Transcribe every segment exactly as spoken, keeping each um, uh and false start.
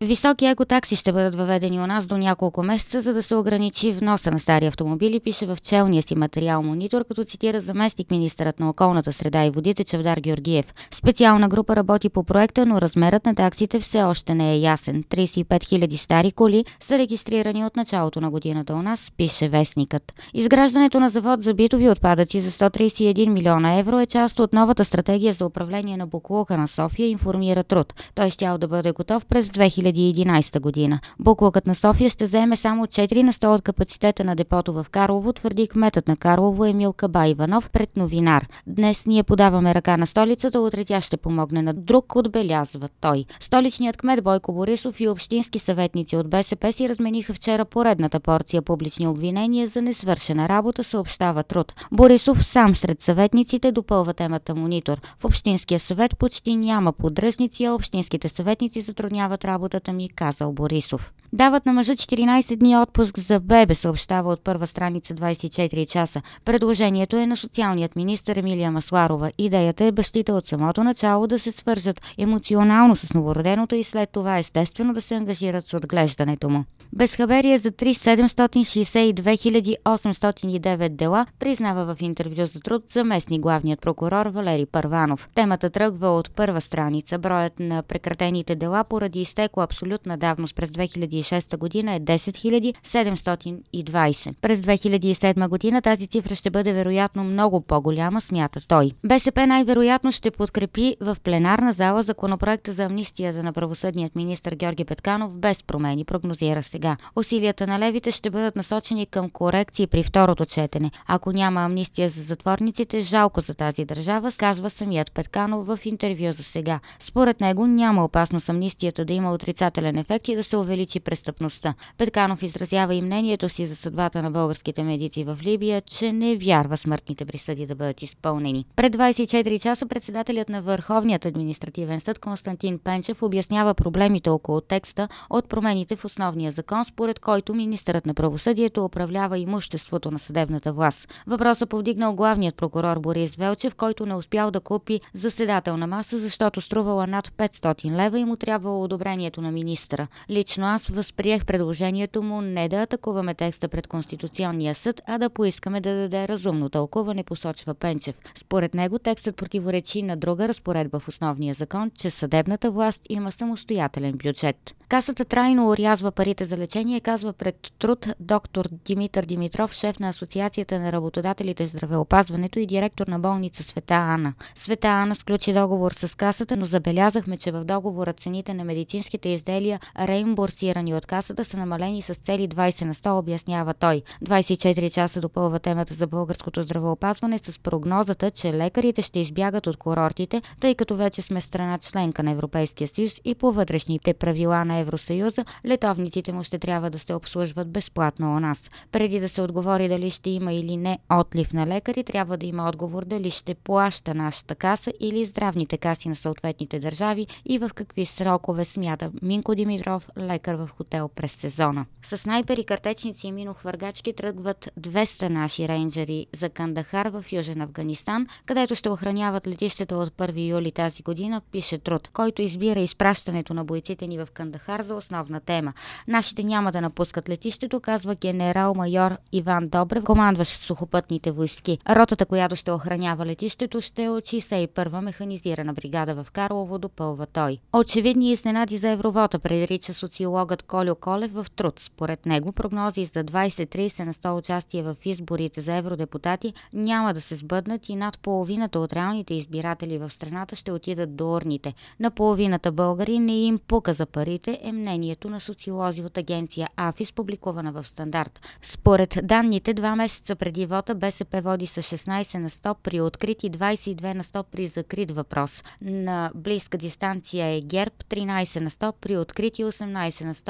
Високи екотакси ще бъдат въведени у нас до няколко месеца, за да се ограничи вноса на стари автомобили, пише в челния си материал Монитор, като цитира заместник министърът на околната среда и водите Чавдар Георгиев. Специална група работи по проекта, но размерът на таксите все още не е ясен. тридесет и пет хиляди стари коли са регистрирани от началото на годината у нас, пише вестникът. Изграждането на завод за битови отпадъци за сто тридесет и един милиона евро е част от новата стратегия за управление на боклука на София, информира Труд. Той щял да бъде готов през две хиляди и единадесета година. Боклукът на София ще заеме само четири на сто от капацитета на депото в Карлово, твърди кметът на Карлово Емил Каба Иванов пред Новинар. Днес ние подаваме ръка на столицата, утре тя ще помогне на друг, отбелязва той. Столичният кмет Бойко Борисов и общински съветници от БСП си размениха вчера поредната порция публични обвинения за несвършена работа, съобщава Труд. Борисов сам сред съветниците, допълва темата Монитор. В общинския съвет почти няма поддръжници, а общинските съветници затрудняват работата ми, казал Борисов. Дават на мъжа четиринадесет дни отпуск за бебе, съобщава от първа страница двадесет и четири часа. Предложението е на социалният министър Емилия Масларова. Идеята е бащите от самото начало да се свържат емоционално с новороденото и след това естествено да се ангажират с отглеждането му. Безхаберие за три хиляди седемстотин шестдесет и две хиляди осемстотин и девет дела, признава в интервю за Труд заместник главният прокурор Валери Първанов. Темата тръгва от първа страница. Броят на прекратените дела поради изтекла абсолютна давност през две хиляди и шеста година е десет хиляди седемстотин и двадесет. През две хиляди и седма година тази цифра ще бъде вероятно много по-голяма, смята той. БСП най-вероятно ще подкрепи в пленарна зала законопроекта за амнистията на правосъдният министър Георги Петканов без промени, прогнозира сега. Усилията на левите ще бъдат насочени към корекции при второто четене. Ако няма амнистия за затворниците, жалко за тази държава, казва самият Петканов в интервю за сега. Според него няма опасност амнистията да има отрицателен ефект и да се увеличи престъпността. Петканов изразява и мнението си за съдбата на българските медици в Либия, че не вярва смъртните присъди да бъдат изпълнени. Пред двадесет и четири часа председателят на Върховният административен съд Константин Пенчев обяснява проблемите около текста от промените в основния закон, според който министърът на правосъдието управлява имуществото на съдебната власт. Въпросът повдигнал главният прокурор Борис Велчев, който не успял да купи заседателна маса, защото струвала над петстотин лева и му трябвало одобрението на министъра. Лично аз възприех предложението му не да атакуваме текста пред Конституционния съд, а да поискаме да даде разумно тълкуване, посочва Пенчев. Според него текстът противоречи на друга разпоредба в основния закон, че съдебната власт има самостоятелен бюджет. Касата трайно орязва парите за лечение, казва пред Труд доктор Димитър Димитров, шеф на Асоциацията на работодателите в здравеопазването и директор на болница Света Ана. Света Ана сключи договор с Касата, но забелязахме, че в договора цените на медицинските изделия, реимбурсирани от Касата, са намалени с цели двадесет на сто, обяснява той. двадесет и четири часа допълва темата за българското здравеопазване с прогнозата, че лекарите ще избягат от курортите, тъй като вече сме страна членка на Европейския съюз и по вътрешните правила на Евросъюза, летовниците му ще трябва да се обслужват безплатно у нас. Преди да се отговори дали ще има или не отлив на лекари, трябва да има отговор дали ще плаща нашата каса или здравните каси на съответните държави и в какви срокове, смята Минко Димитров, лекар в хотел през сезона. С снайпери, картечници и минохвъргачки тръгват двеста наши рейнджери за Кандахар в Южен Афганистан, където ще охраняват летището от първи юли тази година, пише Труд, който избира изпращането на бойците ни в Кандахар за основна тема. Нашите няма да напускат летището, казва генерал-майор Иван Добрев, командващ сухопътните войски. Ротата, която ще охранява летището, ще е от шейсет и първа механизирана бригада в Карлово, допълва той. Очевидни изненади за евровота, предрича социологът Колю Колев в Труд. Според него прогнози за двадесет до тридесет на сто участие в изборите за евродепутати няма да се сбъднат и над половината от реалните избиратели в страната ще отидат до урните. На половината българи не им пука за парите, е мнението на социолози от агенция АФИС, публикувана в Стандарт. Според данните, два месеца преди вота БСП води с шестнадесет на сто при открит и двадесет и две на сто при закрит въпрос. На близка дистанция е ГЕРБ тринадесет на сто при открит и осемнадесет на сто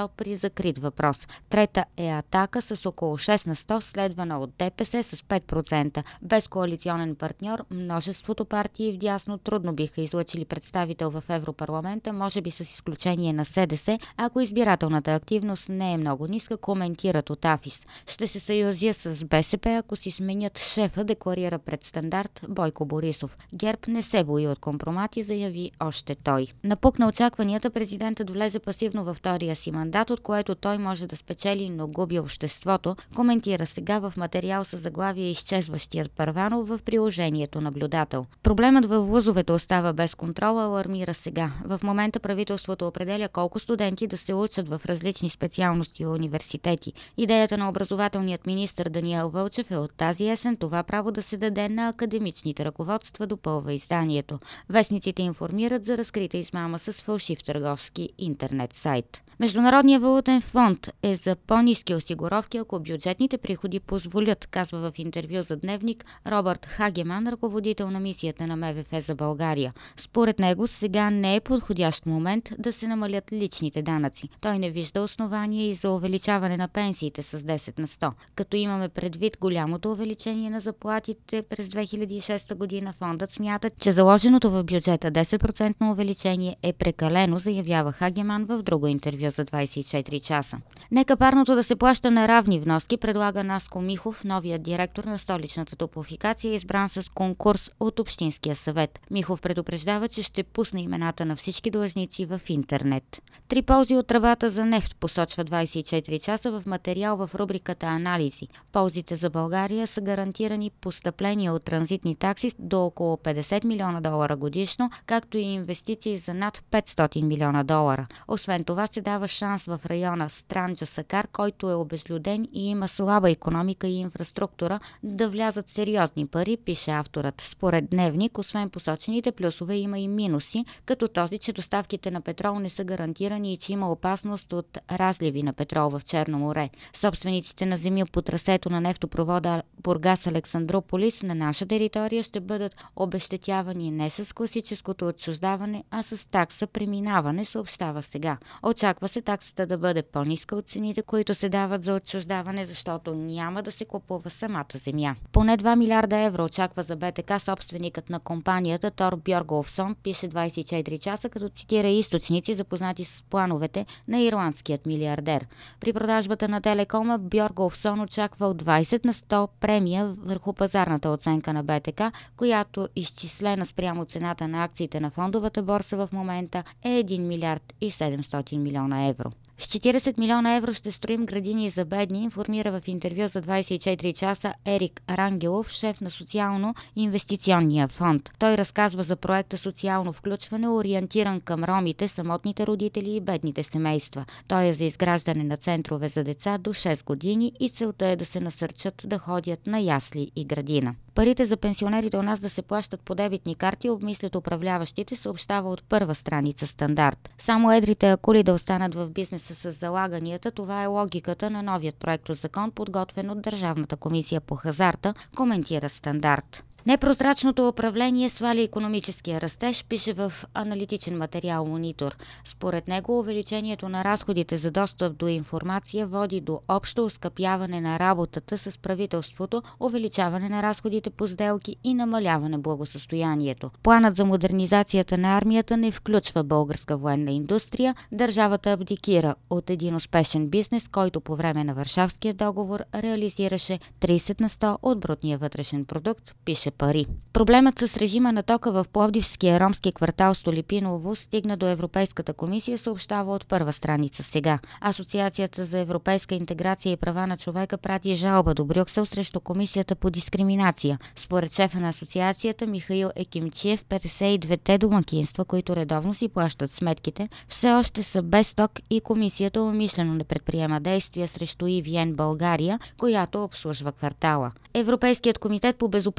сто при закрит въпрос. Трета е Атака с около шест на сто, следвана от ДПС с пет процента. Без коалиционен партньор, множеството партии вдясно трудно биха излъчили представител в Европарламента, може би с изключение на СДС, ако избирателната активност не е много ниска, коментират от АФИС. Ще се съюзя с БСП, ако си сменят шефа, декларира пред Стандарт Бойко Борисов. ГЕРБ не се бои от компромати, заяви още той. Напукна очакванията, президентът влезе пасивно във втория си мандат, от което той може да спечели, но губи обществото, коментира сега в материал с заглавие "Изчезващият Първанов" в приложението Наблюдател. Проблемът във вузовете остава без контрол, алармира сега. В момента правителството определя колко студенти да се учат в различни специалности и университети. Идеята на образователният министър Даниел Вълчев е от тази есен това право да се даде на академичните ръководства, допълва изданието. Вестниците информират за разкрита измама с фалшив търговски интернет сайт. Международният валутен фонд е за по-ниски осигуровки, ако бюджетните приходи позволят, казва в интервю за Дневник Робърт Хагеман, ръководител на мисията на МВФ за България. Според него сега не е подходящ момент да се намалят личните данъци. Той не вижда основания и за увеличаване на пенсиите с десет на сто. Като имаме предвид голямото увеличение на заплатите през две хиляди и шеста година, фондът смята, че заложеното в бюджета десет процентно увеличение е прекалено, заявява Хагеман в друго интервю за двадесет и четири часа. Нека парното да се плаща на равни вноски, предлага Наско Михов, новият директор на столичната топлофикация, избран с конкурс от Общинския съвет. Михов предупреждава, че ще пусне имената на всички длъжници в интернет. Три ползи от тръбата за нефт, посочва двадесет и четири часа в материал в рубриката "Анализи". Ползите за България са гарантирани постъпления от транзитни такси до около петдесет милиона долара годишно, както и инвестиции за над петстотин милиона долара. Освен това се дава шанс в района Странджа-Сакар, който е обезлюден и има слаба икономика и инфраструктура, да влязат сериозни пари, пише авторът. Според Дневник, освен посочените плюсове, има и минуси, като този, че доставките на петрол не са гарантирани и че има опасност от разливи на петрол в Черно море. Собствениците на земи по трасето на нефтопровода Бургас-Александрополис на наша територия ще бъдат обезщетявани не с класическото отчуждаване, а с такса преминаване, съобщава сега. Очаква се таксата да бъде по-ниска от цените, които се дават за отчуждаване, защото няма да се купува самата земя. Поне два милиарда евро очаква за БТК собственикът на компанията Тор Бьорголфсон, пише двадесет и четири часа, като цитира източници, запознати с плановете на ирландският милиардер. При продажбата на Телекома Бьорголфсон очаква от двадесет на сто премия върху пазарната оценка на БТК, която изчислена спрямо цената на акциите на фондовата борса в момента е един милиард и седемстотин милиона евро. С четиридесет милиона евро ще строим градини за бедни, информира в интервю за двадесет и четири часа Ерик Рангелов, шеф на социално-инвестиционния фонд. Той разказва за проекта "Социално включване", ориентиран към ромите, самотните родители и бедните семейства. Той е за изграждане на центрове за деца до шест години и целта е да се насърчат да ходят на ясли и градина. Парите за пенсионерите у нас да се плащат по дебитни карти, обмислят управляващите, съобщава от първа страница Стандарт. Само едрите акули да останат в бизнеса с залаганията, това е логиката на новият проектозакон, подготвен от Държавната комисия по хазарта, коментира Стандарт. Непрозрачното управление сваля икономическия растеж, пише в аналитичен материал Монитор. Според него увеличението на разходите за достъп до информация води до общо оскъпяване на работата с правителството, увеличаване на разходите по сделки и намаляване благосъстоянието. Планът за модернизацията на армията не включва българска военна индустрия. Държавата абдикира от един успешен бизнес, който по време на Варшавския договор реализираше тридесет на сто от брутния вътрешен продукт, пише пари. Проблемът с режима на тока в пловдивския ромски квартал Столипиново стигна до Европейската комисия, съобщава от първа страница сега. Асоциацията за европейска интеграция и права на човека прати жалба до Брюксел срещу комисията по дискриминация. Според шефа на асоциацията Михаил Екимчиев, петдесет и двете домакинства, които редовно си плащат сметките, все още са без ток и комисията умишлено не предприема действия срещу И Ви Ен България, която обслужва квартала. Европейският комитет по безопасността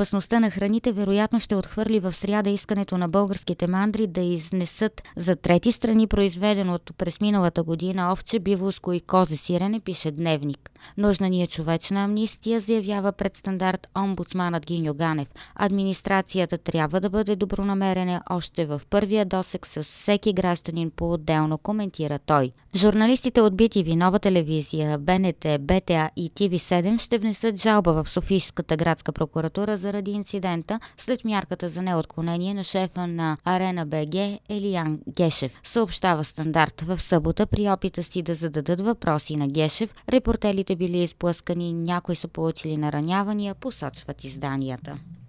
на храните вероятно ще отхвърли в сряда искането на българските мандри да изнесат за трети страни произведено от през миналата година овче, биволско и козе сирене, пише Дневник. Нужна ни е човечна амнистия, заявява пред Стандарт омбудсманът Гиньо Ганев. Администрацията трябва да бъде добронамерена още в първия досег с всеки гражданин по-отделно, коментира той. Журналистите от Би Ти Ви, Нова телевизия, Б Н Т, Б Т А и Ти Ви седем ще внесат жалба в Софийската градска прокуратура заради инцидента след мярката за неотклонение на шефа на Арена Б Г Елиян Гешев. Съобщава Стандарт. В събота при опита си да зададат въпроси на Гешев, репортерите били изплъскани, някои са получили наранявания, посочват изданията.